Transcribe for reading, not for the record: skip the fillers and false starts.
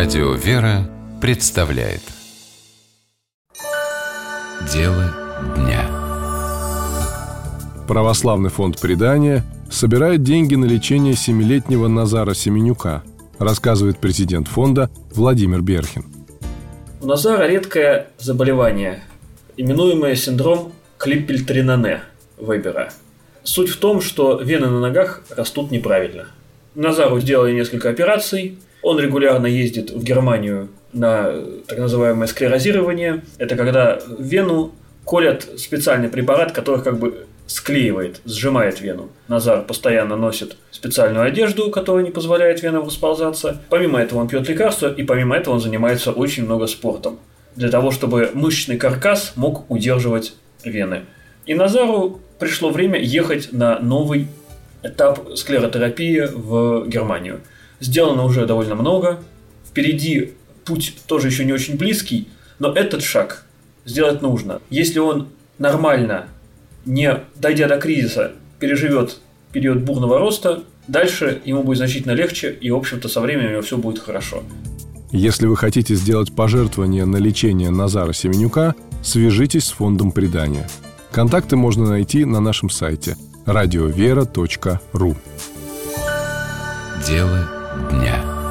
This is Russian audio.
Радио «Вера» представляет Дело дня. Православный фонд «Предание» собирает деньги на лечение 7-летнего Назара Семенюка, рассказывает президент фонда Владимир Берхин. У Назара редкое заболевание, именуемое синдром Клиппельтринане-Вебера. Суть в том, что вены на ногах растут неправильно. Назару сделали несколько операций. Он регулярно ездит в Германию на так называемое склерозирование. Это когда в вену колят специальный препарат, который как бы склеивает, сжимает вену. Назар постоянно носит специальную одежду, которая не позволяет венам расползаться. Помимо этого он пьет лекарства, и помимо этого он занимается очень много спортом. Для того, чтобы мышечный каркас мог удерживать вены. И Назару пришло время ехать на новый этап склеротерапии в Германию. Сделано уже довольно много. Впереди путь тоже еще не очень близкий, но этот шаг сделать нужно. Если он нормально, не дойдя до кризиса, переживет период бурного роста, дальше ему будет значительно легче, и, в общем-то, со временем у него все будет хорошо. Если вы хотите сделать пожертвование на лечение Назара Семенюка, свяжитесь с фондом «Предание». Контакты можно найти на нашем сайте radiovera.ru. Дело дня.